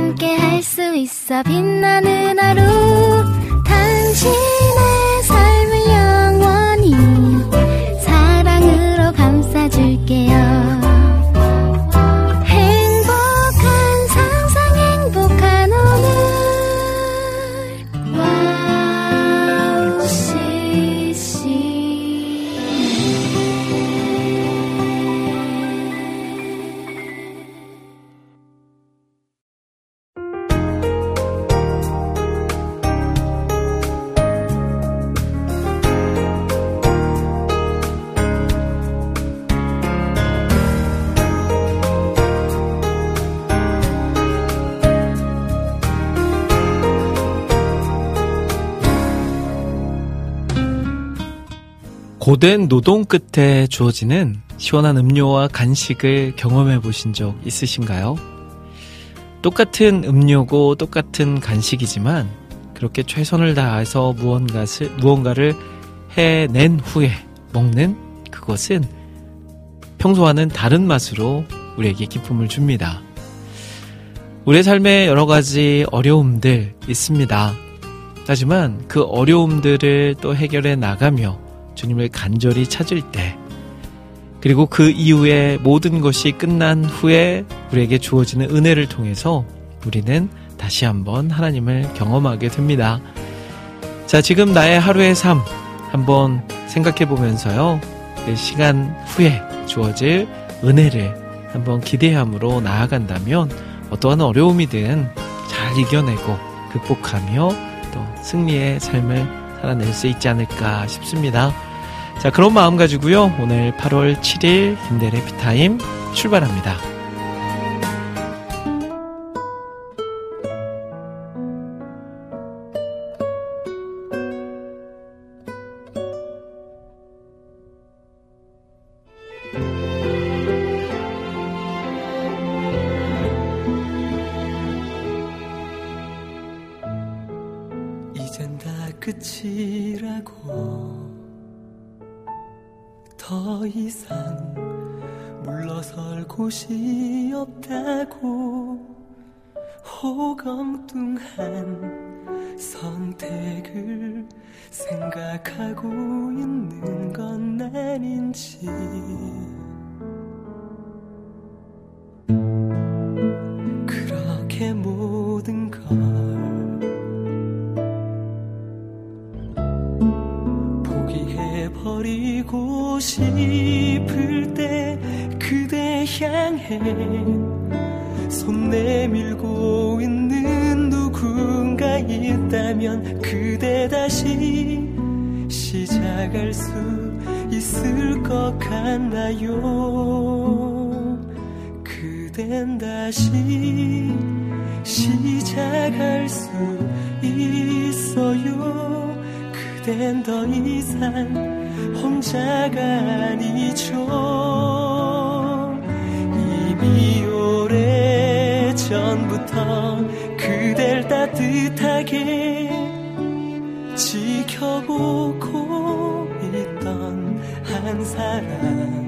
함께 할 수 있어 빛나는 하루 당신의 삶을 영원히 사랑으로 감싸줄게요. 고된 노동 끝에 주어지는 시원한 음료와 간식을 경험해 보신 적 있으신가요? 똑같은 음료고 똑같은 간식이지만 그렇게 최선을 다해서 무언가를 해낸 후에 먹는 그것은 평소와는 다른 맛으로 우리에게 기쁨을 줍니다. 우리의 삶에 여러 가지 어려움들 있습니다. 하지만 그 어려움들을 또 해결해 나가며 주님을 간절히 찾을 때, 그리고 그 이후에 모든 것이 끝난 후에 우리에게 주어지는 은혜를 통해서 우리는 다시 한번 하나님을 경험하게 됩니다. 자, 지금 나의 하루의 삶 한번 생각해 보면서요, 그 시간 후에 주어질 은혜를 한번 기대함으로 나아간다면 어떠한 어려움이든 잘 이겨내고 극복하며 또 승리의 삶을 살아낼 수 있지 않을까 싶습니다. 자, 그런 마음 가지고요, 오늘 8월 7일 김대래 피타임 출발합니다. 이젠 다 끝이라고 더 이상 물러설 곳이 없다고 호검뚱한 선택을 생각하고 있는 건 아닌지 그렇게 모든 걸 버리고 싶을 때 그대 향해 손 내밀고 있는 누군가 있다면 그대 다시 시작할 수 있을 것 같나요? 그댄 다시 시작할 수 있어요. 그댄 더 이상 혼자가 아니죠. 이미 오래전부터 그댈 따뜻하게 지켜보고 있던 한 사람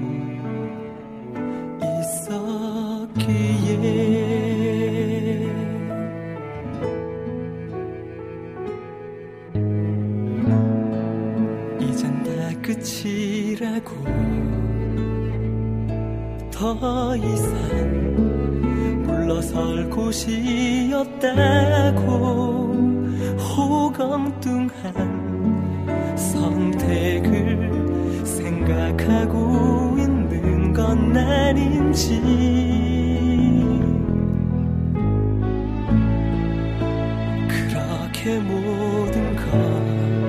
있었기에 이젠 다 끝이라고 더 이상 물러설 곳이 없다고 호검뚱한 선택을 생각하고 있는 건 아닌지 그렇게 모든 것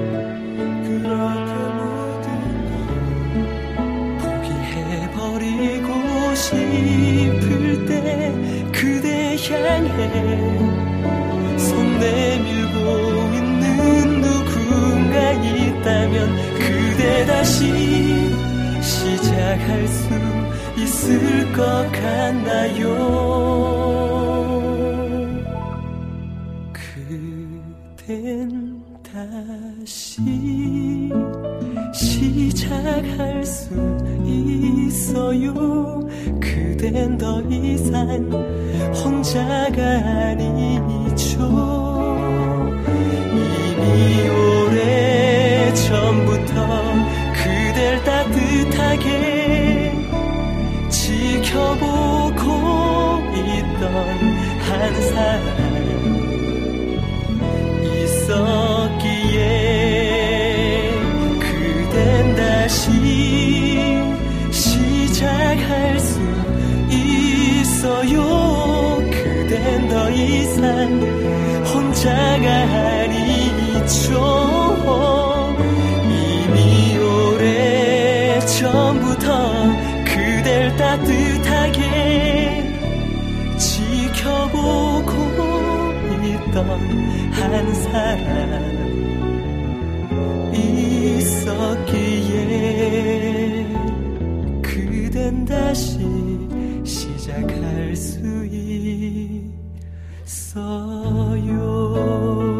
포기해버리고 싶을 때 그대 향해 손 내밀고 있는 누군가 있다면 그대 다시 시작할 수 있을 것 같나요? 그댄 다시 시작할 수 있어요. 그댄 더 이상 혼자가 아니죠. 이미 오래전부터 그댈 따뜻하게 지켜보고 있던 한 사람 있었기에 그댄 다시 시작할 수 있어요. 그댄 더 이상 혼자가 아니죠. 이미 오래전부터 그댈 따뜻하게 지켜보고 있던 한 사람 있었기에 그댄 다시 시작할 수 있어요.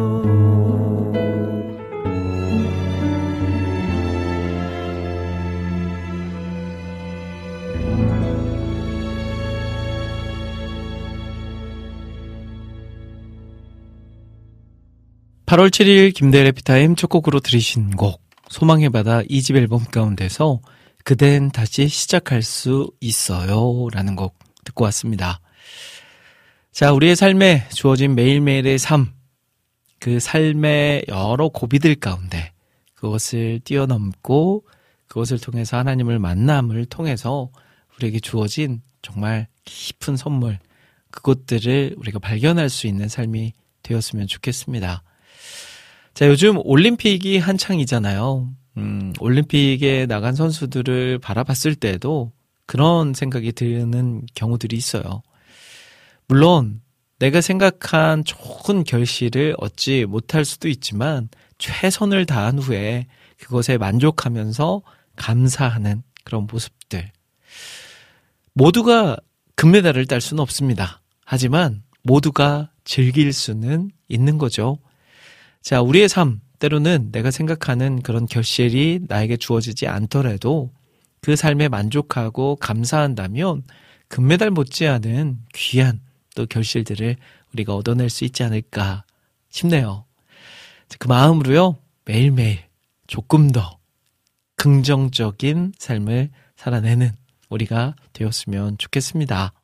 (8월 7일) 김대일 해피타임 첫 곡으로 들으신 곡 소망의 바다 2집 앨범 가운데서 그댄 다시 시작할 수 있어요 라는 곡 듣고 왔습니다. 자, 우리의 삶에 주어진 매일매일의 삶, 그 삶의 여러 고비들 가운데 그것을 뛰어넘고 그것을 통해서 하나님을 만남을 통해서 우리에게 주어진 정말 깊은 선물, 그것들을 우리가 발견할 수 있는 삶이 되었으면 좋겠습니다. 자, 요즘 올림픽이 한창이잖아요. 올림픽에 나간 선수들을 바라봤을 때도 그런 생각이 드는 경우들이 있어요. 물론 내가 생각한 좋은 결실을 얻지 못할 수도 있지만 최선을 다한 후에 그것에 만족하면서 감사하는 그런 모습들. 모두가 금메달을 딸 수는 없습니다. 하지만 모두가 즐길 수는 있는 거죠. 자, 우리의 삶, 때로는 내가 생각하는 그런 결실이 나에게 주어지지 않더라도 그 삶에 만족하고 감사한다면 금메달 못지않은 귀한 또 결실들을 우리가 얻어낼 수 있지 않을까 싶네요. 그 마음으로요, 매일매일 조금 더 긍정적인 삶을 살아내는 우리가 되었으면 좋겠습니다.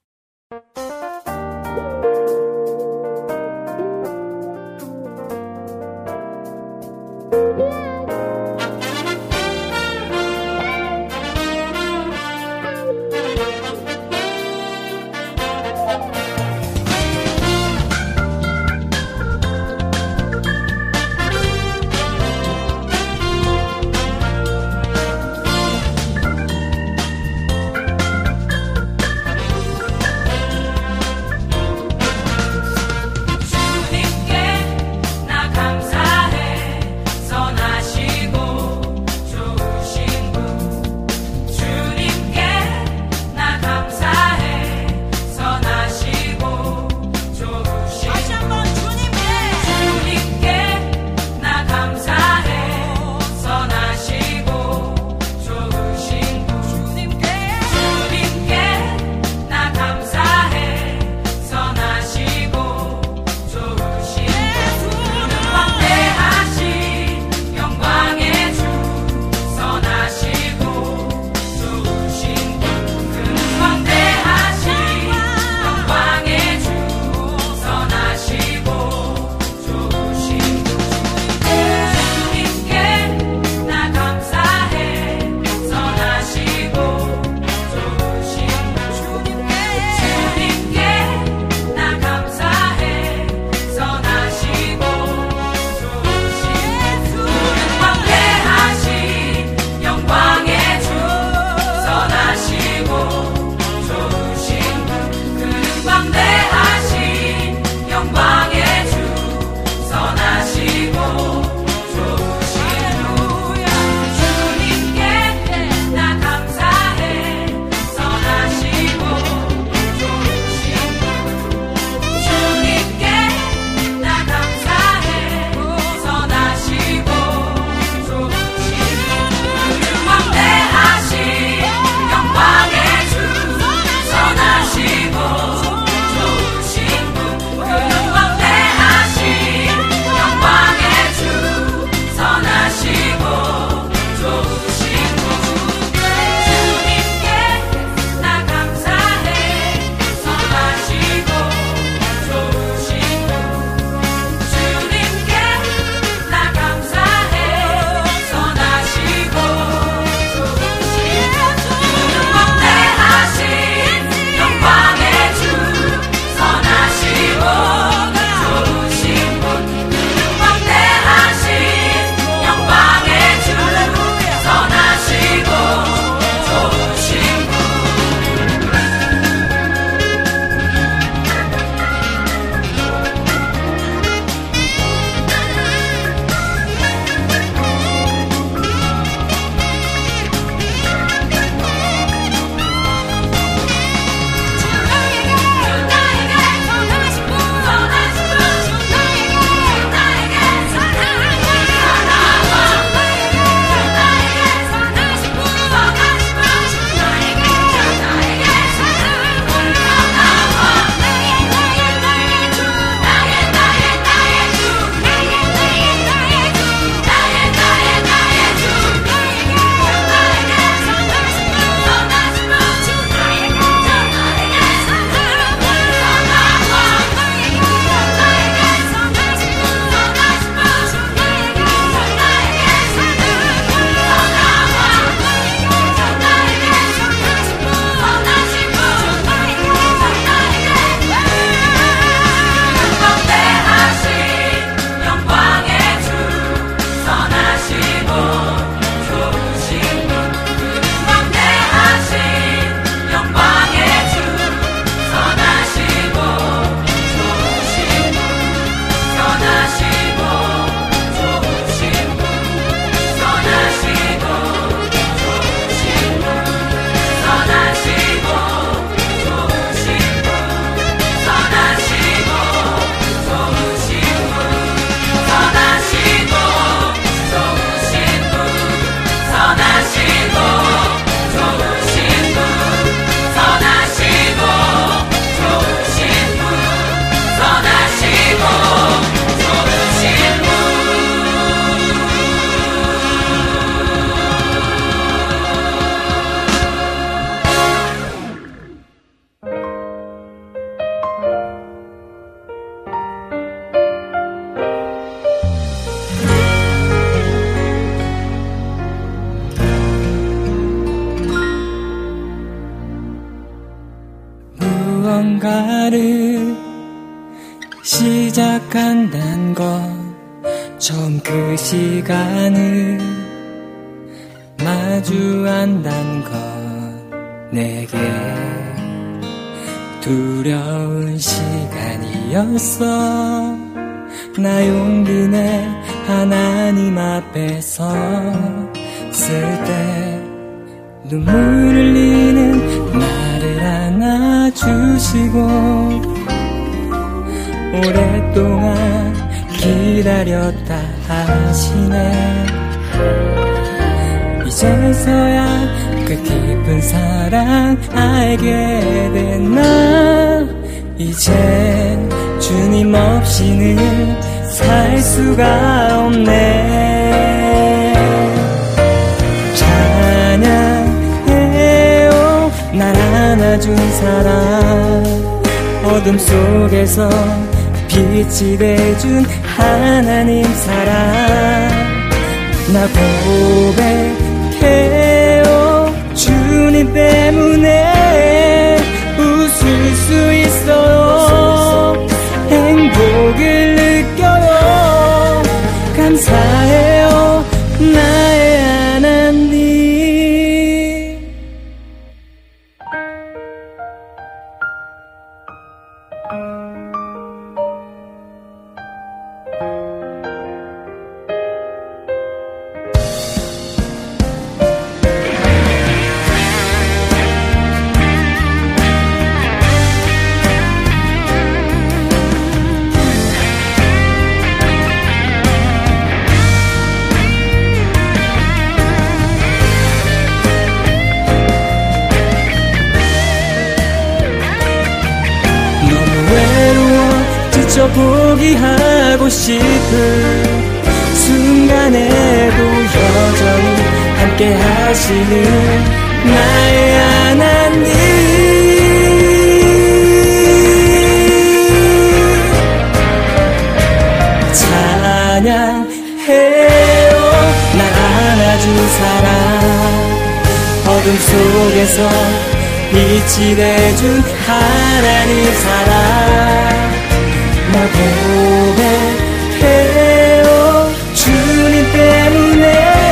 시작한단 건 처음 그 시간을 마주한단 건 내게 두려운 시간이었어. 나 용기 내 하나님 앞에 섰을 때 눈물 흘리는 나를 안아주시고 오랫동안 기다렸다 하시네. 이제서야 그 깊은 사랑 알게 된 나. 이젠 주님 없이는 살 수가 없네. 찬양해요 날 안아준 사랑. 어둠 속에서 빛이 돼준 하나님 사랑. 나 고백해요 주님 때문에 웃을 수 있어요. 행복을 느껴요. 감사해요 나의 하나님. 포기하고 싶은 순간에도 여전히 함께 하시는 나의 하나님. 찬양해요 날 안아준 사랑. 어둠 속에서 빛이 돼준 하나님 사랑. 나 고백해요 주님 때문에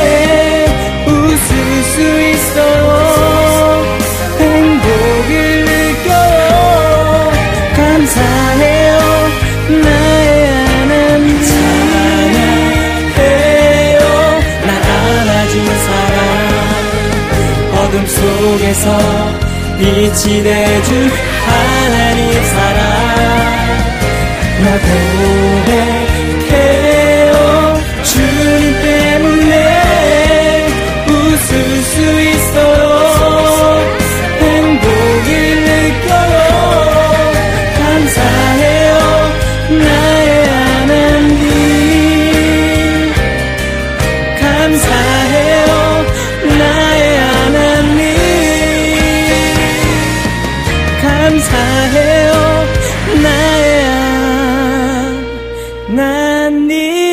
웃을 수 있어요. 행복을 느껴요. 감사해요 나의 하나님. 찬양해요 날 안아준 사랑. 어둠 속에서 빛이 돼준 하나님 사랑. 나 고백해요 주님 때문에 웃을 수 있어요. 행복을 느껴요. 감사해요 나의 하나님. 감사해요 나의 하나님. 감사해요 나의 하나님.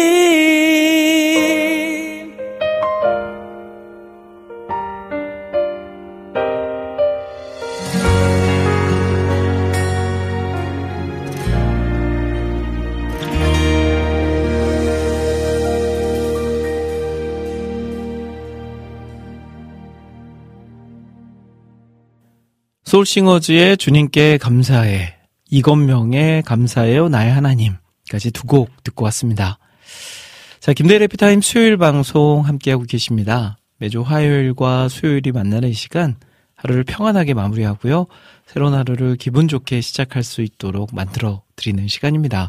소울싱어즈의 주님께 감사해, 이건명의 감사해요 나의 하나님까지 두 곡 듣고 왔습니다. 자, 김대일 해피타임 수요일 방송 함께하고 계십니다. 매주 화요일과 수요일이 만나는 이 시간, 하루를 평안하게 마무리하고요, 새로운 하루를 기분 좋게 시작할 수 있도록 만들어 드리는 시간입니다.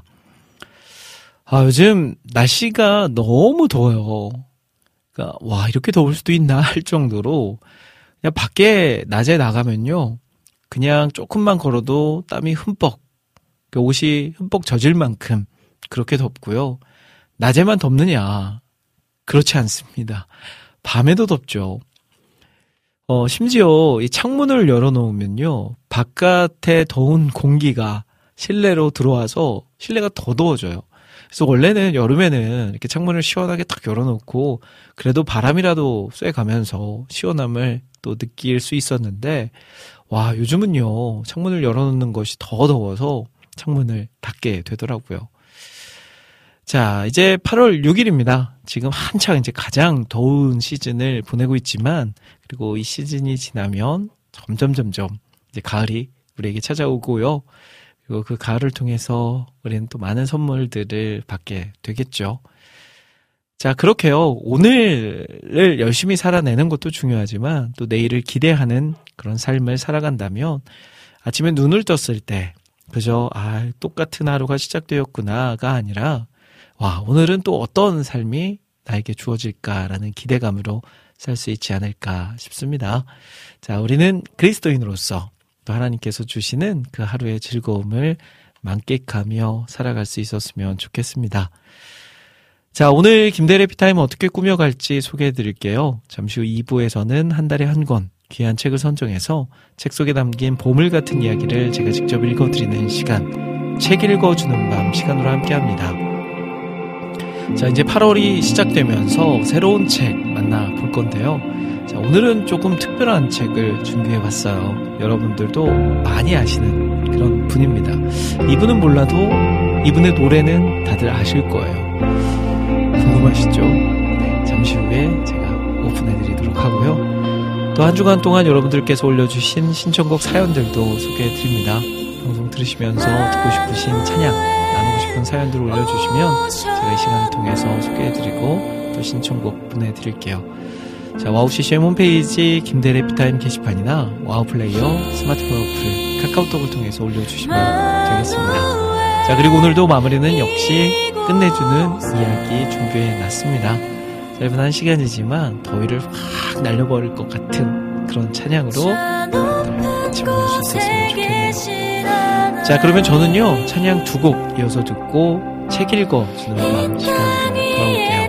요즘 날씨가 너무 더워요. 그러니까 와, 이렇게 더울 수도 있나 할 정도로 그냥 밖에 낮에 나가면요, 그냥 조금만 걸어도 땀이 흠뻑, 옷이 흠뻑 젖을 만큼 그렇게 덥고요. 낮에만 덥느냐? 그렇지 않습니다. 밤에도 덥죠. 심지어 이 창문을 열어놓으면요, 바깥에 더운 공기가 실내로 들어와서 실내가 더 더워져요. 그래서 원래는 여름에는 이렇게 창문을 시원하게 딱 열어놓고 그래도 바람이라도 쐬가면서 시원함을 또 느낄 수 있었는데, 와, 요즘은요, 창문을 열어놓는 것이 더 더워서 창문을 닫게 되더라고요. 자, 이제 8월 6일입니다. 지금 한창 이제 가장 더운 시즌을 보내고 있지만, 그리고 이 시즌이 지나면 점점 이제 가을이 우리에게 찾아오고요. 그리고 그 가을을 통해서 우리는 또 많은 선물들을 받게 되겠죠. 자, 그렇게요. 오늘을 열심히 살아내는 것도 중요하지만 또 내일을 기대하는 그런 삶을 살아간다면 아침에 눈을 떴을 때 그저 똑같은 하루가 시작되었구나가 아니라 와, 오늘은 또 어떤 삶이 나에게 주어질까라는 기대감으로 살 수 있지 않을까 싶습니다. 자, 우리는 그리스도인으로서 또 하나님께서 주시는 그 하루의 즐거움을 만끽하며 살아갈 수 있었으면 좋겠습니다. 자, 오늘 김대래 피타임 어떻게 꾸며갈지 소개해 드릴게요. 잠시 후 2부에서는 한 달에 한 권 귀한 책을 선정해서 책 속에 담긴 보물 같은 이야기를 제가 직접 읽어드리는 시간, 책 읽어주는 밤 시간으로 함께합니다. 자, 이제 8월이 시작되면서 새로운 책 만나볼 건데요. 자, 오늘은 조금 특별한 책을 준비해봤어요. 여러분들도 많이 아시는 그런 분입니다. 이분은 몰라도 이분의 노래는 다들 아실 거예요. 궁금하시죠? 네, 잠시 후에 제가 오픈해드리도록 하고요. 또 한 주간 동안 여러분들께서 올려주신 신청곡 사연들도 소개해드립니다. 방송 들으시면서 듣고 싶으신 찬양, 나누고 싶은 사연들을 올려주시면 제가 이 시간을 통해서 소개해드리고 또 신청곡 보내드릴게요. 자, 와우 CCM 홈페이지 김대래 피타임 게시판이나 와우 플레이어, 스마트폰 어플, 카카오톡을 통해서 올려주시면 되겠습니다. 자, 그리고 오늘도 마무리는 역시 끝내주는 이야기 준비해놨습니다. 짧은 한 시간이지만 더위를 확 날려버릴 것 같은 그런 찬양으로 같이 보낼 수 있었으면 좋겠네요. 자, 그러면 저는요, 찬양 2곡 이어서 듣고 책 읽어주는 밤 시간으로 돌아올게요.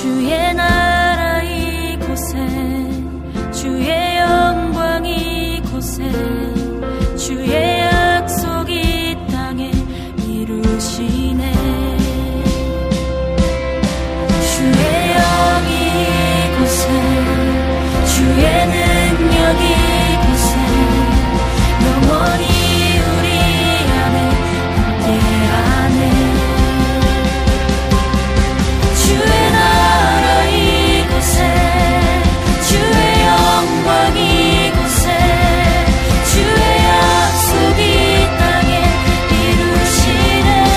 주의 나라 이곳에 주의 영광 이곳에 주의 약속 이 땅에 이루시네 주의 영 이곳에 주의 능력 이곳에 영원히 우리 안에 함께하네 주의 나라 이곳에 주의 영광 이곳에 주의 약속 이 땅에 이루시네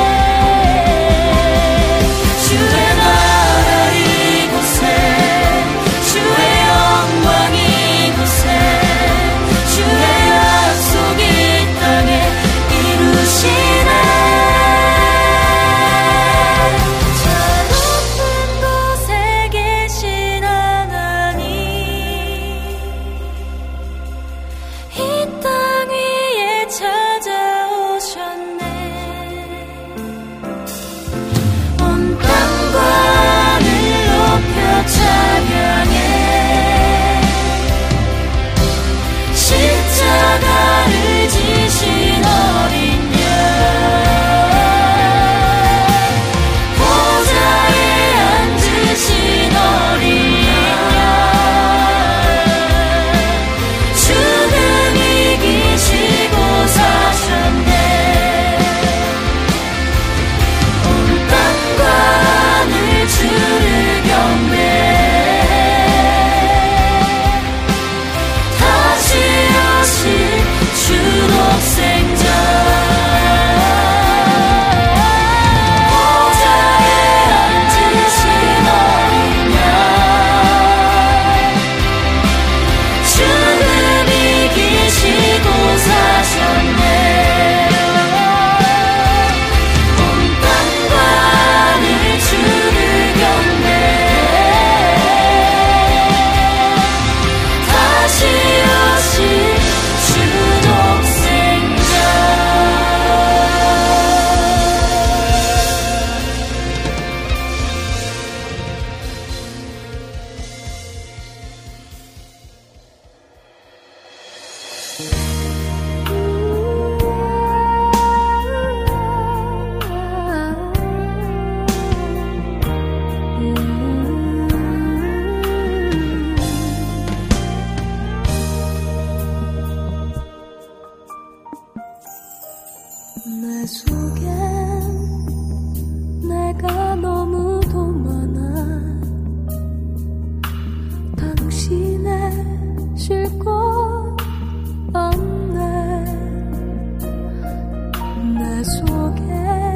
주의 나라 이곳에 주의 영광 이곳에 주의 약속 이 땅에 이루시네 십자가를 지신 어린 양 보좌에 앉으신 어린 양 죽음 이기시고 사셨네 온 땅과 하늘 주를 경배 주 독생자 보좌에 앉으신 어린 양 죽음 이기시고 사셨네 온 땅과 하늘 주를 경배 다시 오실 내 속엔 내가 너무도 많아 당신의 쉴 곳 없네 내 속엔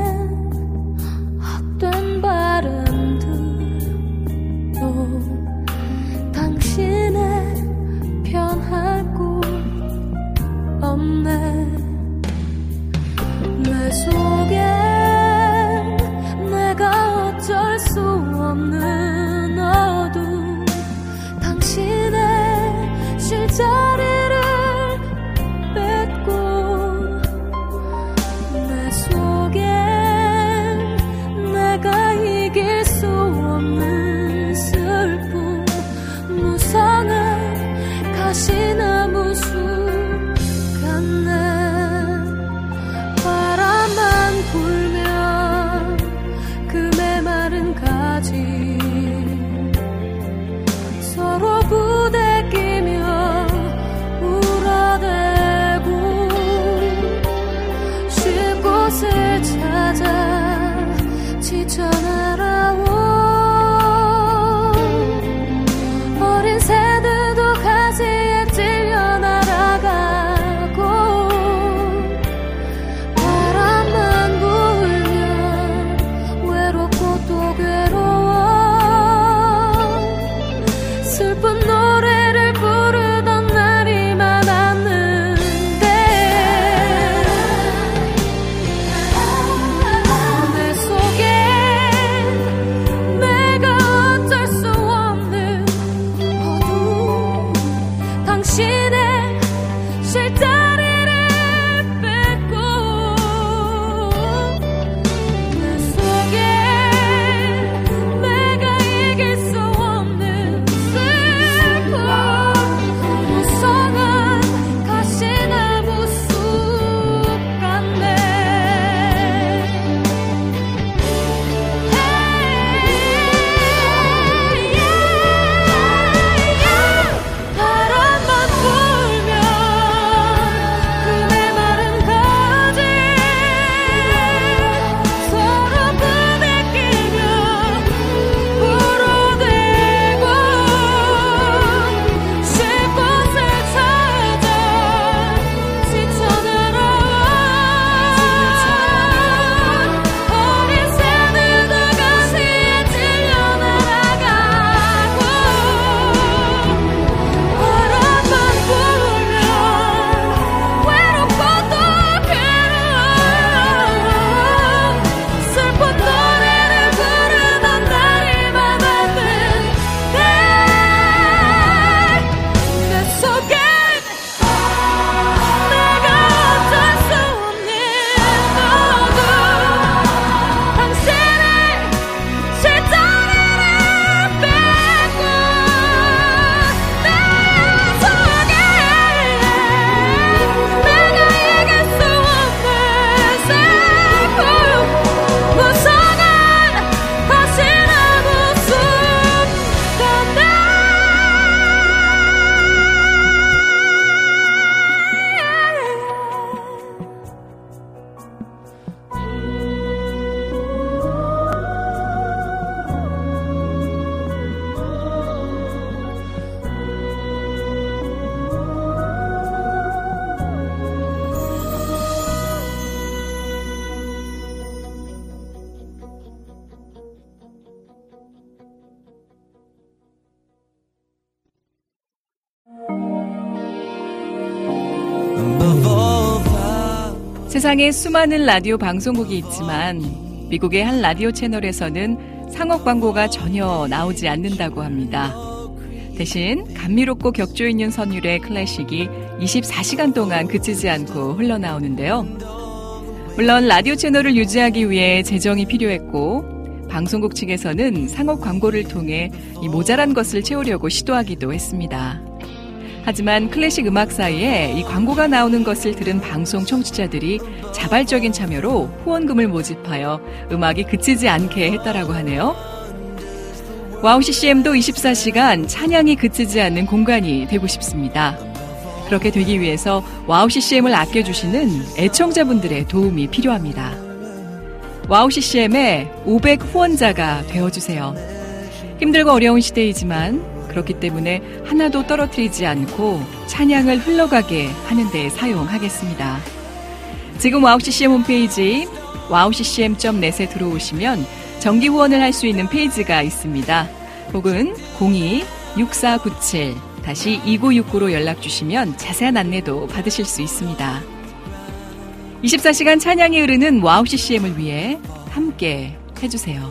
헛된 바람들도 당신의 편할 곳 없네 내 속엔 내가 어쩔 수 없는 어둠 당신의 쉴 자리를 뺏고 내 속엔 내가 이길 수 없는 슬픔 무성한 가시나무 숲 같네 바람만 불면 그 메마른 가지 서로 부대끼며 울어대고 쉴 곳을 찾아 지쳐 날아온 어린 새들도 가지에 찔려 날아가고 바람만 불면 외롭고 또 괴로워 세상에 수많은 라디오 방송국이 있지만 미국의 한 라디오 채널에서는 상업 광고가 전혀 나오지 않는다고 합니다. 대신 감미롭고 격조 있는 선율의 클래식이 24시간 동안 그치지 않고 흘러나오는데요. 물론 라디오 채널을 유지하기 위해 재정이 필요했고 방송국 측에서는 상업 광고를 통해 이 모자란 것을 채우려고 시도하기도 했습니다. 하지만 클래식 음악 사이에 이 광고가 나오는 것을 들은 방송 청취자들이 자발적인 참여로 후원금을 모집하여 음악이 그치지 않게 했다라고 하네요. 와우 CCM도 24시간 찬양이 그치지 않는 공간이 되고 싶습니다. 그렇게 되기 위해서 와우 CCM을 아껴주시는 애청자분들의 도움이 필요합니다. 와우 CCM의 500 후원자가 되어주세요. 힘들고 어려운 시대이지만 그렇기 때문에 하나도 떨어뜨리지 않고 찬양을 흘러가게 하는 데 사용하겠습니다. 지금 와우 CCM 홈페이지 wowccm.net에 들어오시면 정기 후원을 할 수 있는 페이지가 있습니다. 혹은 02-6497-2969로 연락 주시면 자세한 안내도 받으실 수 있습니다. 24시간 찬양이 흐르는 와우 CCM을 위해 함께 해주세요.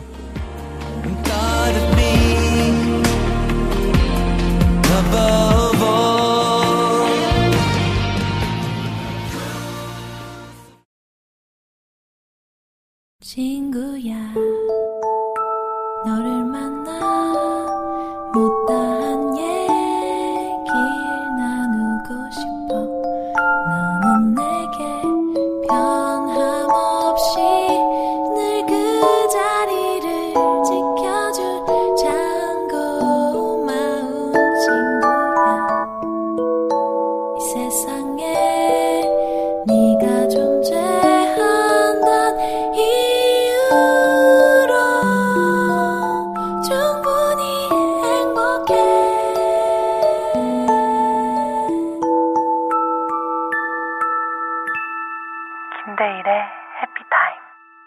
친구야, 너를 만나 못다한 얘기 나누고 싶어. 너는 내게 변함없이 늘 그 자리를 지켜줄 참 고마운 친구야. 이 세상에 네가 존재한단 이유로 충분히 행복해. 김대일의 해피타임.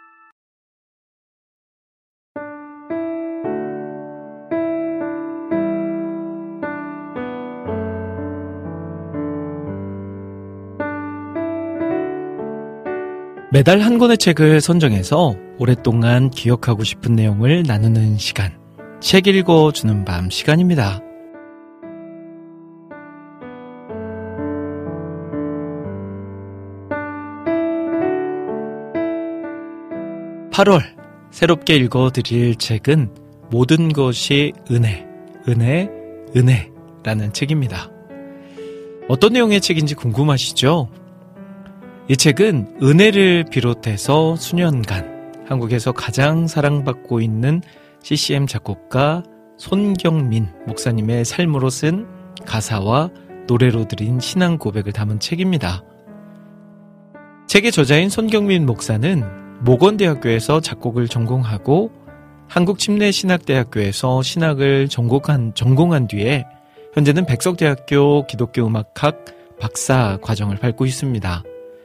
매달 한 권의 책을 선정해서 오랫동안 기억하고 싶은 내용을 나누는 시간, 책 읽어주는 밤 시간입니다. 8월 새롭게 읽어드릴 책은 모든 것이 은혜, 은혜, 은혜라는 책입니다. 어떤 내용의 책인지 궁금하시죠? 이 책은 은혜를 비롯해서 수년간 한국에서 가장 사랑받고 있는 CCM 작곡가 손경민 목사님의 삶으로 쓴 가사와 노래로 드린 신앙 고백을 담은 책입니다. 책의 저자인 손경민 목사는 모건대학교에서 작곡을 전공하고 한국침례신학대학교에서 신학을 전공한 뒤에 현재는 백석대학교 기독교음악학 박사 과정을 밟고 있습니다.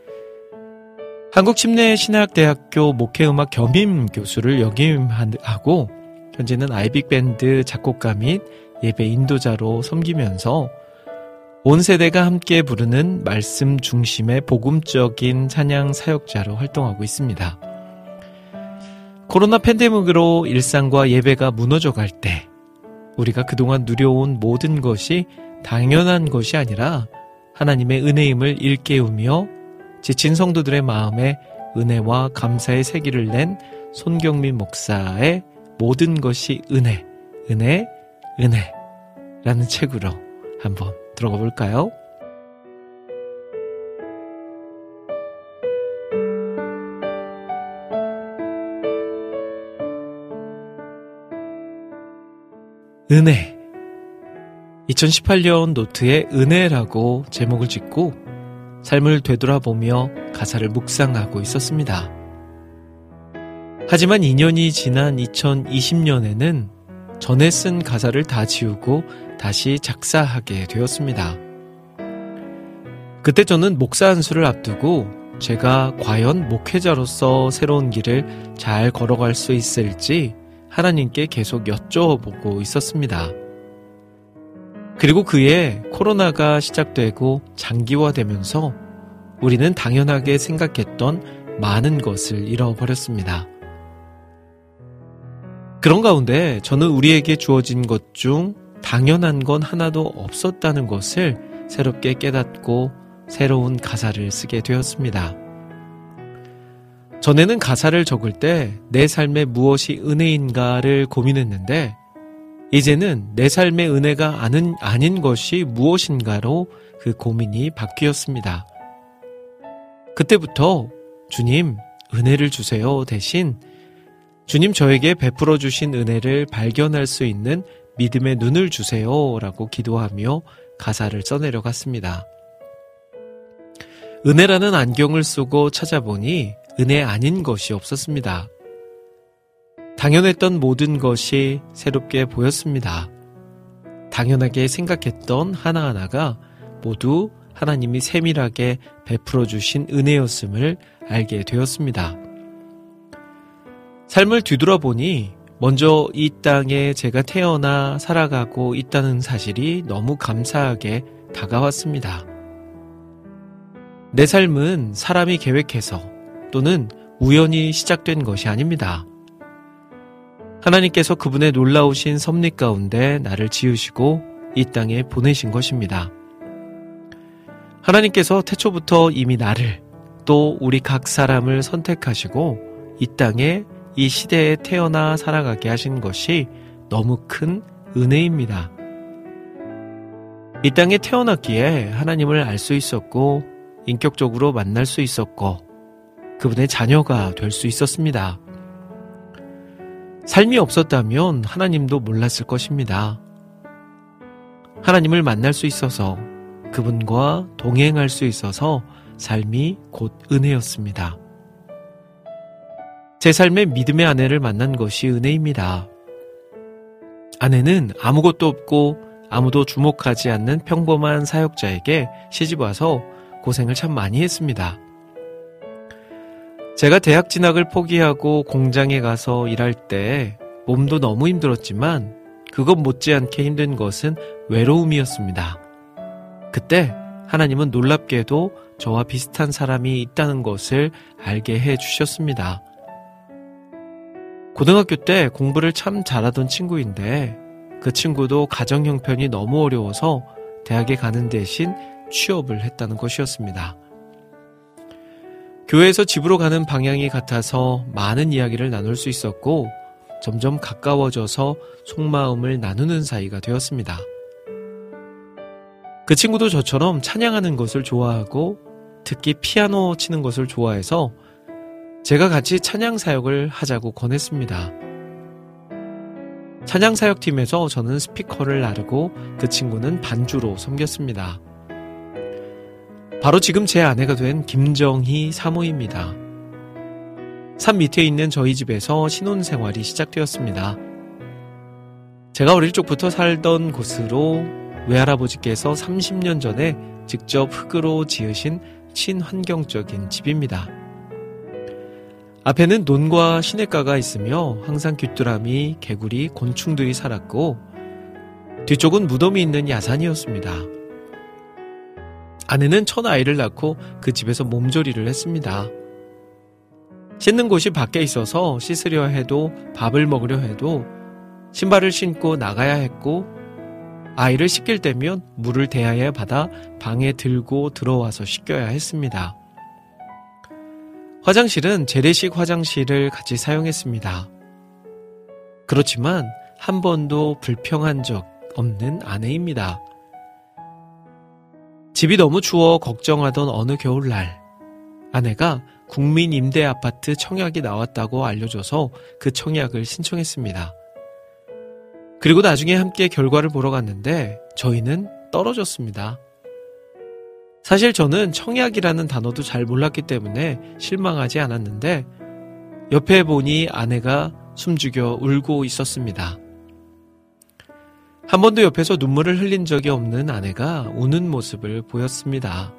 한국침례신학대학교 목회음악 겸임 교수를 역임하고 현재는 아이빅밴드 작곡가 및 예배 인도자로 섬기면서 온 세대가 함께 부르는 말씀 중심의 복음적인 찬양 사역자로 활동하고 있습니다. 코로나 팬데믹으로 일상과 예배가 무너져갈 때 우리가 그동안 누려온 모든 것이 당연한 것이 아니라 하나님의 은혜임을 일깨우며 지친 성도들의 마음에 은혜와 감사의 세기를 낸 손경민 목사의 모든 것이 은혜, 은혜, 은혜라는 책으로 한번 들어가 볼까요? 은혜. 2018년 노트에 은혜라고 제목을 짓고 삶을 되돌아보며 가사를 묵상하고 있었습니다. 하지만 2년이 지난 2020년에는 전에 쓴 가사를 다 지우고 다시 작사하게 되었습니다. 그때 저는 목사 안수를 앞두고 제가 과연 목회자로서 새로운 길을 잘 걸어갈 수 있을지 하나님께 계속 여쭤보고 있었습니다. 그리고 그해 코로나가 시작되고 장기화되면서 우리는 당연하게 생각했던 많은 것을 잃어버렸습니다. 그런 가운데 저는 우리에게 주어진 것 중 당연한 건 하나도 없었다는 것을 새롭게 깨닫고 새로운 가사를 쓰게 되었습니다. 전에는 가사를 적을 때 내 삶에 무엇이 은혜인가를 고민했는데 이제는 내 삶의 은혜가 아닌 것이 무엇인가로 그 고민이 바뀌었습니다. 그때부터 주님 은혜를 주세요 대신 주님 저에게 베풀어 주신 은혜를 발견할 수 있는 믿음의 눈을 주세요 라고 기도하며 가사를 써내려갔습니다. 은혜라는 안경을 쓰고 찾아보니 은혜 아닌 것이 없었습니다. 당연했던 모든 것이 새롭게 보였습니다. 당연하게 생각했던 하나하나가 모두 하나님이 세밀하게 베풀어 주신 은혜였음을 알게 되었습니다. 삶을 뒤돌아보니 먼저 이 땅에 제가 태어나 살아가고 있다는 사실이 너무 감사하게 다가왔습니다. 내 삶은 사람이 계획해서 또는 우연히 시작된 것이 아닙니다. 하나님께서 그분의 놀라우신 섭리 가운데 나를 지으시고 이 땅에 보내신 것입니다. 하나님께서 태초부터 이미 나를 또 우리 각 사람을 선택하시고 이 땅에 이 시대에 태어나 살아가게 하신 것이 너무 큰 은혜입니다. 이 땅에 태어났기에 하나님을 알 수 있었고 인격적으로 만날 수 있었고 그분의 자녀가 될 수 있었습니다. 삶이 없었다면 하나님도 몰랐을 것입니다. 하나님을 만날 수 있어서 그분과 동행할 수 있어서 삶이 곧 은혜였습니다. 제 삶의 믿음의 아내를 만난 것이 은혜입니다. 아내는 아무것도 없고 아무도 주목하지 않는 평범한 사역자에게 시집와서 고생을 참 많이 했습니다. 제가 대학 진학을 포기하고 공장에 가서 일할 때 몸도 너무 힘들었지만 그것 못지않게 힘든 것은 외로움이었습니다. 그때 하나님은 놀랍게도 저와 비슷한 사람이 있다는 것을 알게 해 주셨습니다. 고등학교 때 공부를 참 잘하던 친구인데 그 친구도 가정 형편이 너무 어려워서 대학에 가는 대신 취업을 했다는 것이었습니다. 교회에서 집으로 가는 방향이 같아서 많은 이야기를 나눌 수 있었고 점점 가까워져서 속마음을 나누는 사이가 되었습니다. 그 친구도 저처럼 찬양하는 것을 좋아하고 특히 피아노 치는 것을 좋아해서 제가 같이 찬양 사역을 하자고 권했습니다. 찬양 사역팀에서 저는 스피커를 나르고 그 친구는 반주로 섬겼습니다. 바로 지금 제 아내가 된 김정희 사모입니다. 산 밑에 있는 저희 집에서 신혼생활이 시작되었습니다. 제가 어릴 적부터 살던 곳으로 외할아버지께서 30년 전에 직접 흙으로 지으신 친환경적인 집입니다. 앞에는 논과 시냇가가 있으며 항상 귀뚜라미, 개구리, 곤충들이 살았고 뒤쪽은 무덤이 있는 야산이었습니다. 아내는 첫 아이를 낳고 그 집에서 몸조리를 했습니다. 씻는 곳이 밖에 있어서 씻으려 해도 밥을 먹으려 해도 신발을 신고 나가야 했고 아이를 씻길 때면 물을 대야에 받아 방에 들고 들어와서 씻겨야 했습니다. 화장실은 재래식 화장실을 같이 사용했습니다. 그렇지만 한 번도 불평한 적 없는 아내입니다. 집이 너무 추워 걱정하던 어느 겨울날 아내가 국민임대아파트 청약이 나왔다고 알려줘서 그 청약을 신청했습니다. 그리고 나중에 함께 결과를 보러 갔는데 저희는 떨어졌습니다. 사실 저는 청약이라는 단어도 잘 몰랐기 때문에 실망하지 않았는데 옆에 보니 아내가 숨죽여 울고 있었습니다. 한 번도 옆에서 눈물을 흘린 적이 없는 아내가 우는 모습을 보였습니다.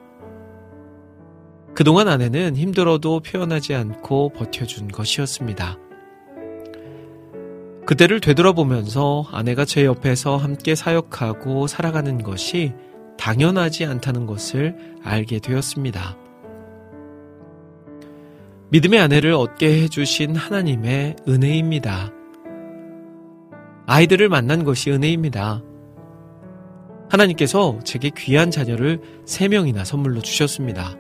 그동안 아내는 힘들어도 표현하지 않고 버텨준 것이었습니다. 그때를 되돌아보면서 아내가 제 옆에서 함께 사역하고 살아가는 것이 당연하지 않다는 것을 알게 되었습니다. 믿음의 아내를 얻게 해주신 하나님의 은혜입니다. 아이들을 만난 것이 은혜입니다. 하나님께서 제게 귀한 자녀를 3명이나 선물로 주셨습니다.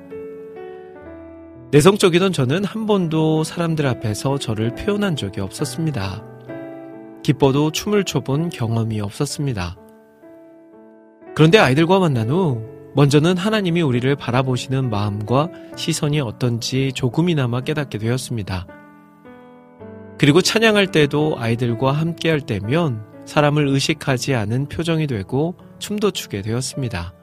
내성적이던 저는 한 번도 사람들 앞에서 저를 표현한 적이 없었습니다. 기뻐도 춤을 춰본 경험이 없었습니다. 그런데 아이들과 만난 후 먼저는 하나님이 우리를 바라보시는 마음과 시선이 어떤지 조금이나마 깨닫게 되었습니다. 그리고 찬양할 때도 아이들과 함께할 때면 사람을 의식하지 않은 표정이 되고 춤도 추게 되었습니다.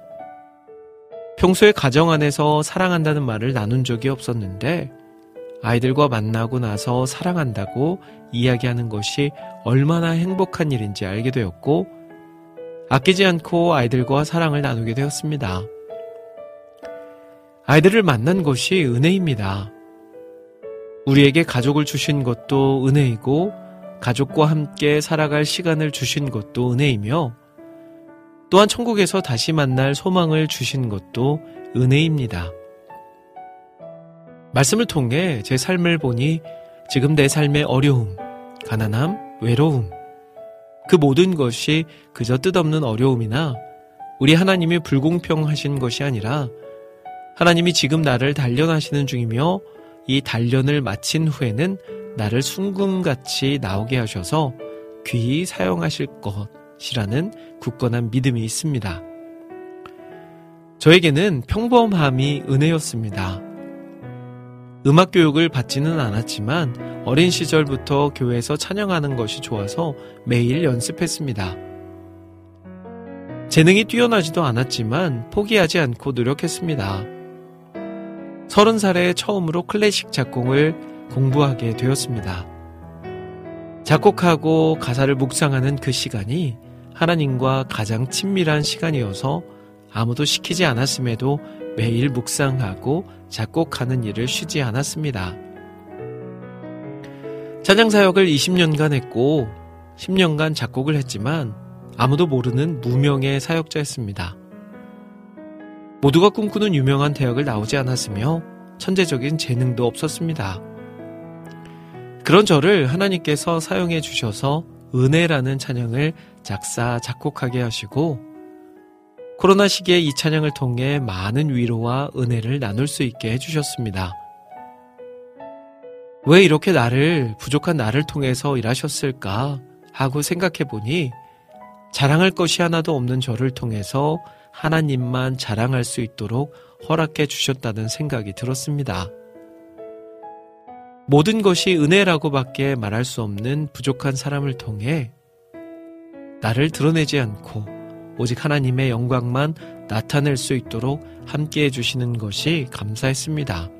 평소에 가정 안에서 사랑한다는 말을 나눈 적이 없었는데 아이들과 만나고 나서 사랑한다고 이야기하는 것이 얼마나 행복한 일인지 알게 되었고 아끼지 않고 아이들과 사랑을 나누게 되었습니다. 아이들을 만난 것이 은혜입니다. 우리에게 가족을 주신 것도 은혜이고 가족과 함께 살아갈 시간을 주신 것도 은혜이며 또한 천국에서 다시 만날 소망을 주신 것도 은혜입니다. 말씀을 통해 제 삶을 보니 지금 내 삶의 어려움, 가난함, 외로움 그 모든 것이 그저 뜻없는 어려움이나 우리 하나님이 불공평하신 것이 아니라 하나님이 지금 나를 단련하시는 중이며 이 단련을 마친 후에는 나를 순금같이 나오게 하셔서 귀히 사용하실 것이라는 굳건한 믿음이 있습니다. 저에게는 평범함이 은혜였습니다. 음악 교육을 받지는 않았지만 어린 시절부터 교회에서 찬양하는 것이 좋아서 매일 연습했습니다. 재능이 뛰어나지도 않았지만 포기하지 않고 노력했습니다. 30살에 처음으로 클래식 작곡을 공부하게 되었습니다. 작곡하고 가사를 묵상하는 그 시간이 하나님과 가장 친밀한 시간이어서 아무도 시키지 않았음에도 매일 묵상하고 작곡하는 일을 쉬지 않았습니다. 찬양사역을 20년간 했고 10년간 작곡을 했지만 아무도 모르는 무명의 사역자였습니다. 모두가 꿈꾸는 유명한 대학을 나오지 않았으며 천재적인 재능도 없었습니다. 그런 저를 하나님께서 사용해 주셔서 은혜라는 찬양을 작사, 작곡하게 하시고 코로나 시기에 이 찬양을 통해 많은 위로와 은혜를 나눌 수 있게 해주셨습니다. 왜 이렇게 부족한 나를 통해서 일하셨을까 하고 생각해 보니 자랑할 것이 하나도 없는 저를 통해서 하나님만 자랑할 수 있도록 허락해 주셨다는 생각이 들었습니다. 모든 것이 은혜라고밖에 말할 수 없는 부족한 사람을 통해 나를 드러내지 않고 오직 하나님의 영광만 나타낼 수 있도록 함께해 주시는 것이 감사했습니다.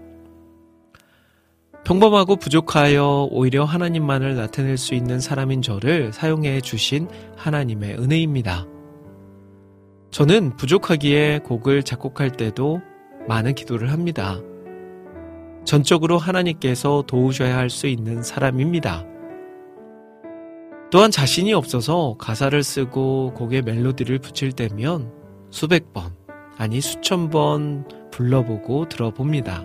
평범하고 부족하여 오히려 하나님만을 나타낼 수 있는 사람인 저를 사용해 주신 하나님의 은혜입니다. 저는 부족하기에 곡을 작곡할 때도 많은 기도를 합니다. 전적으로 하나님께서 도우셔야 할 수 있는 사람입니다. 또한 자신이 없어서 가사를 쓰고 곡에 멜로디를 붙일 때면 수백 번, 아니 수천 번 불러보고 들어봅니다.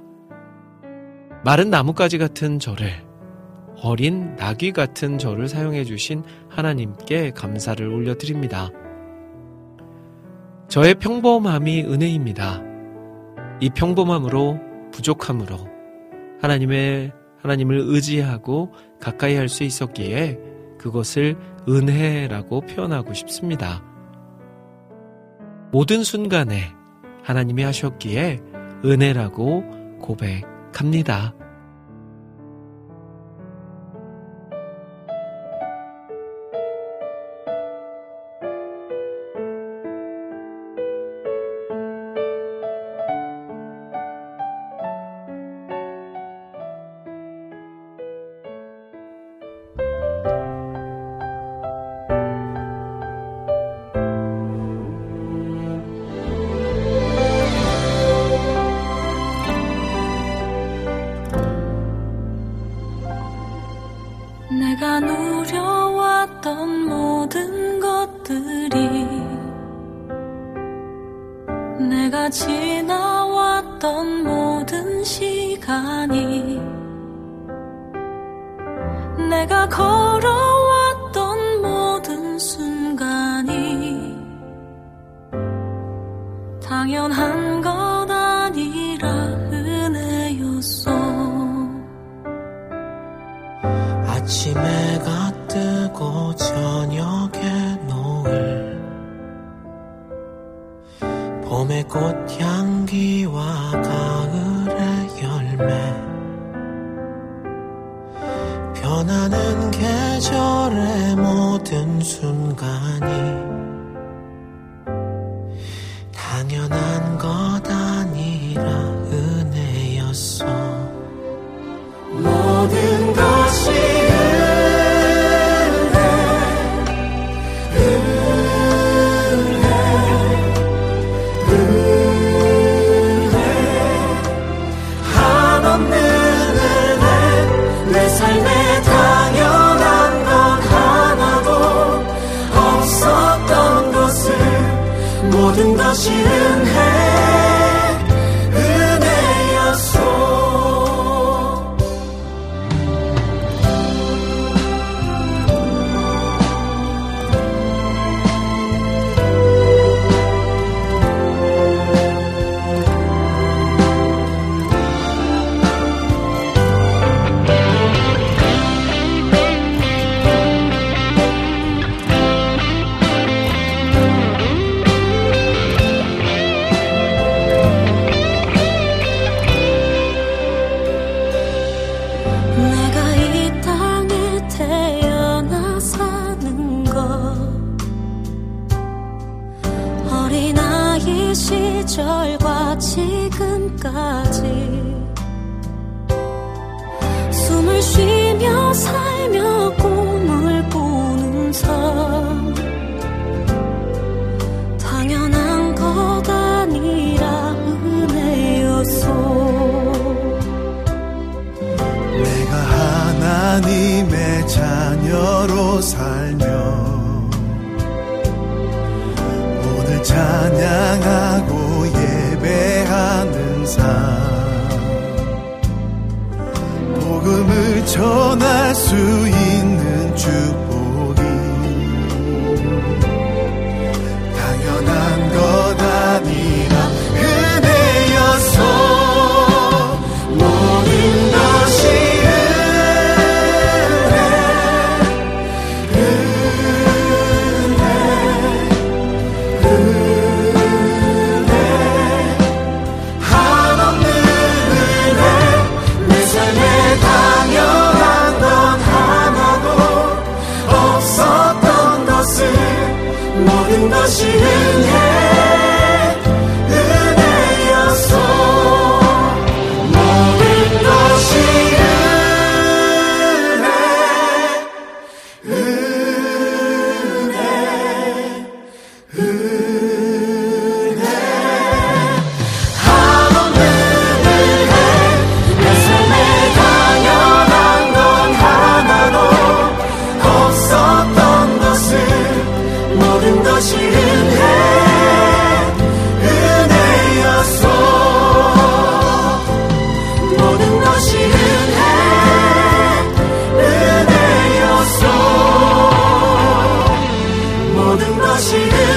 마른 나뭇가지 같은 저를, 어린 나귀 같은 저를 사용해 주신 하나님께 감사를 올려드립니다. 저의 평범함이 은혜입니다. 이 평범함으로, 부족함으로 하나님을 의지하고 가까이 할 수 있었기에 그것을 은혜라고 표현하고 싶습니다. 모든 순간에 하나님이 하셨기에 은혜라고 고백합니다. 내가 누려왔던 모든 것들이 내가 지나왔던 걸어왔던 모든 시간이 내가 걸어왔던 모든 순간이 당연한 것 아니라 은혜였어. 아침 해가 뜨고 저녁에 노을, 봄의 꽃향기와 가을의 열매, 변하는 계절의 모든 순간이 당연한 것 아니라 은혜였어. 모든 것이 은혜 한없는 은혜. 내 삶에 당연한 건 하나도 없었던 것을 모든 것이 은혜였어. 시절과 지금까지 숨을 쉬며 살며 꿈을 꾸는 삶, 당연한 것 아니라 은혜였어. 내가 하나님의 자녀로 살며 오늘 찬양하고 예배하는 삶, 복음을 전할 수 있는 축복이 당연한 것 아니라 은혜였어. 모든 것이 모든 것이 은혜였어. 모든 것이 은혜 한없는 은혜. 내 삶에 당연한 건 하나도 없었던 것을 모든 것이 은혜였어. 모든 것이 은혜였어. 모든 것이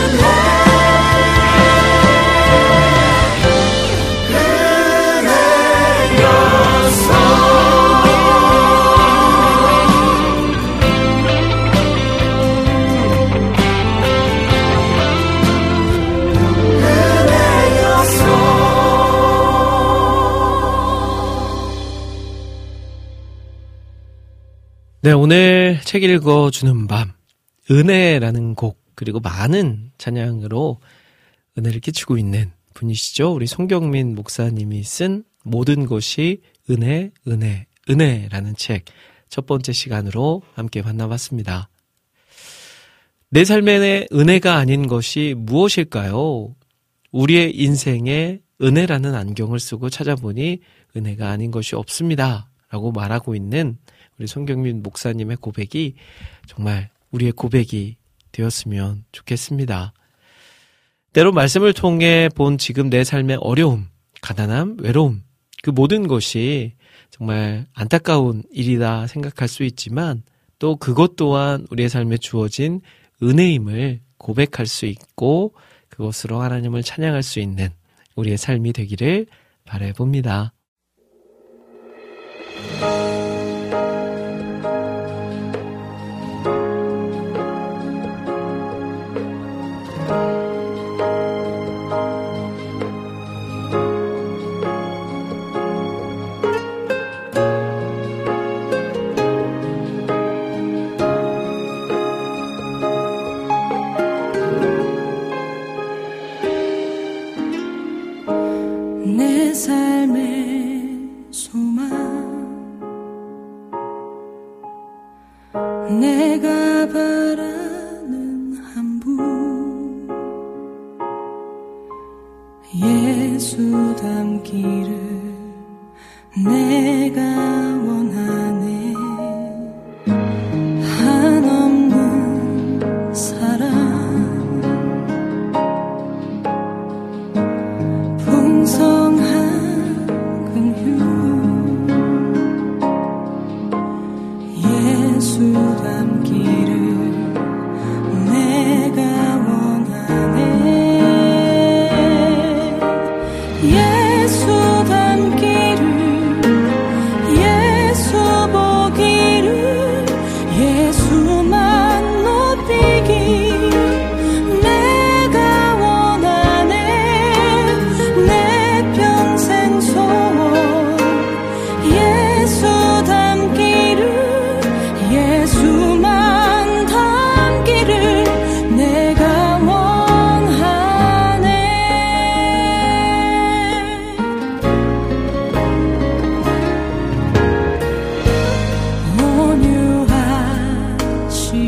네, 오늘 책 읽어주는 밤, 은혜라는 곡, 그리고 많은 찬양으로 은혜를 끼치고 있는 분이시죠. 우리 송경민 목사님이 쓴 모든 것이 은혜라는 책 첫 번째 시간으로 함께 만나봤습니다. 내 삶의 은혜가 아닌 것이 무엇일까요? 우리의 인생에 은혜라는 안경을 쓰고 찾아보니 은혜가 아닌 것이 없습니다. 라고 말하고 있는 우리 송경민 목사님의 고백이 정말 우리의 고백이 되었으면 좋겠습니다. 때로 말씀을 통해 본 지금 내 삶의 어려움, 가난함, 외로움, 그 모든 것이 정말 안타까운 일이다 생각할 수 있지만 또 그것 또한 우리의 삶에 주어진 은혜임을 고백할 수 있고 그것으로 하나님을 찬양할 수 있는 우리의 삶이 되기를 바라봅니다. 내 삶의 소망 내가 바라는 한 분 예수 닮기를 내가 원하네 한없는 사랑 풍성한 긍휼 예수 닮기를 내가 원하네 예수 닮기를 예수 보기를 예수만 높이기 내가 원하네 내 평생 소원 예수 닮기를 예수만 닮기를 내가 원하네 온유하시고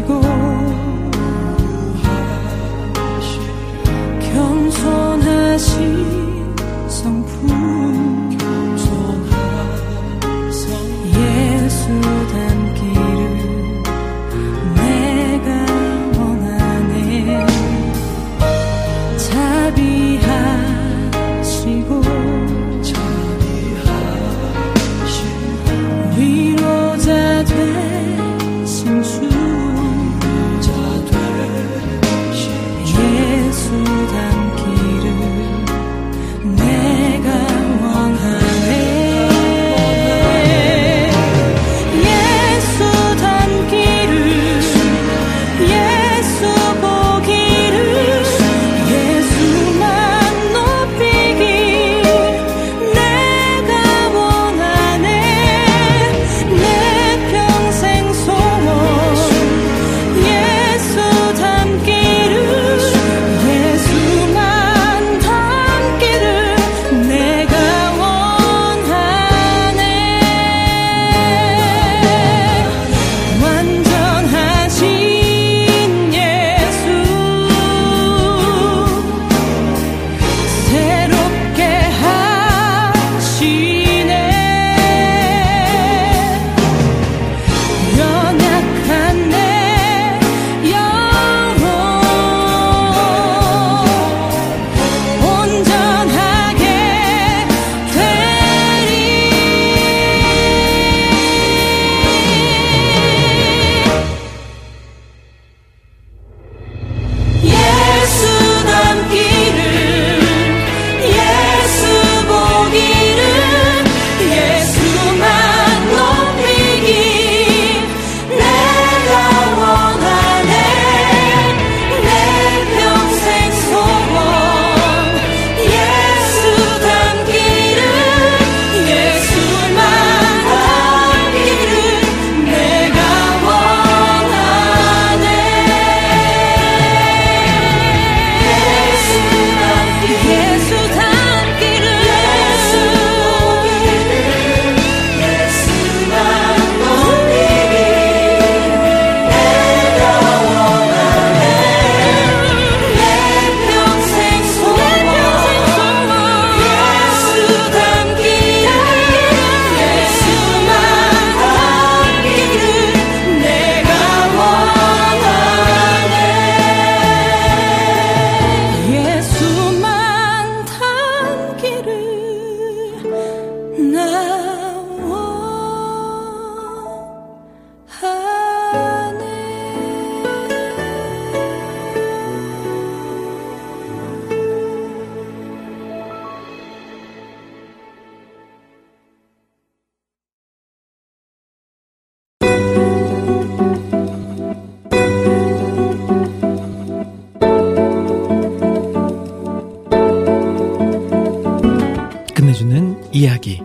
이야기.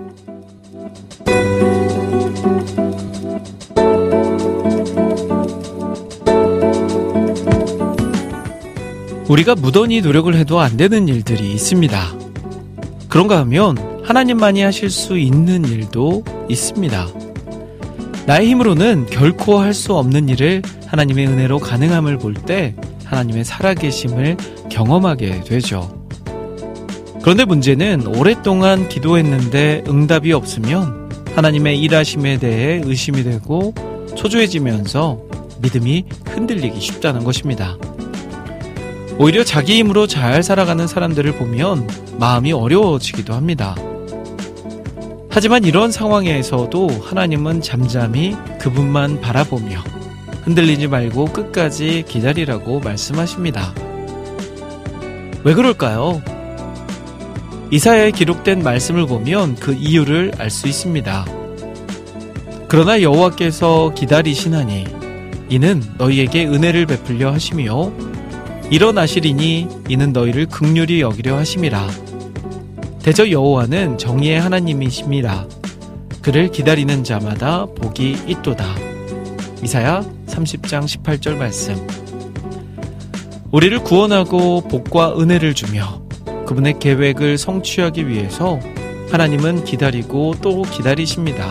우리가 무던히 노력을 해도 안 되는 일들이 있습니다. 그런가 하면 하나님만이 하실 수 있는 일도 있습니다. 나의 힘으로는 결코 할 수 없는 일을 하나님의 은혜로 가능함을 볼 때 하나님의 살아계심을 경험하게 되죠. 그런데 문제는 오랫동안 기도했는데 응답이 없으면 하나님의 일하심에 대해 의심이 되고 초조해지면서 믿음이 흔들리기 쉽다는 것입니다. 오히려 자기 힘으로 잘 살아가는 사람들을 보면 마음이 어려워지기도 합니다. 하지만 이런 상황에서도 하나님은 잠잠히 그분만 바라보며 흔들리지 말고 끝까지 기다리라고 말씀하십니다. 왜 그럴까요? 이사야에 기록된 말씀을 보면 그 이유를 알 수 있습니다. 그러나 여호와께서 기다리시나니 이는 너희에게 은혜를 베풀려 하시며 일어나시리니 이는 너희를 긍휼히 여기려 하심이라. 대저 여호와는 정의의 하나님이심이라. 그를 기다리는 자마다 복이 있도다. 이사야 30장 18절 말씀. 우리를 구원하고 복과 은혜를 주며 그분의 계획을 성취하기 위해서 하나님은 기다리고 또 기다리십니다.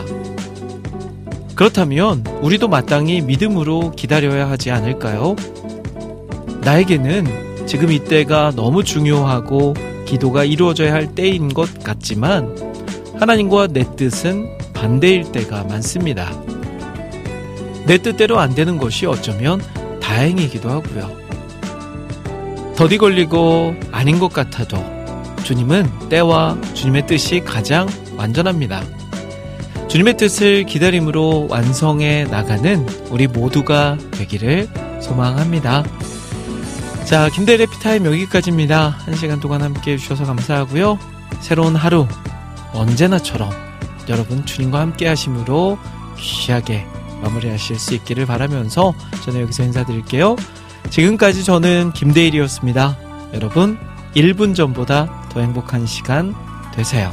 그렇다면 우리도 마땅히 믿음으로 기다려야 하지 않을까요? 나에게는 지금 이때가 너무 중요하고 기도가 이루어져야 할 때인 것 같지만 하나님과 내 뜻은 반대일 때가 많습니다. 내 뜻대로 안 되는 것이 어쩌면 다행이기도 하고요. 더디 걸리고 아닌 것 같아도 주님은 때와 주님의 뜻이 가장 완전합니다. 주님의 뜻을 기다림으로 완성해 나가는 우리 모두가 되기를 소망합니다. 자, 김대일의 피타임 여기까지입니다. 1시간 동안 함께 해주셔서 감사하고요. 새로운 하루 언제나처럼 여러분 주님과 함께 하심으로 귀하게 마무리하실 수 있기를 바라면서 저는 여기서 인사드릴게요. 지금까지 저는 김대일이었습니다. 여러분 1분 전보다 더 행복한 시간 되세요.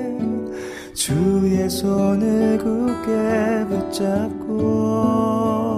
주의 손을 굳게 붙잡고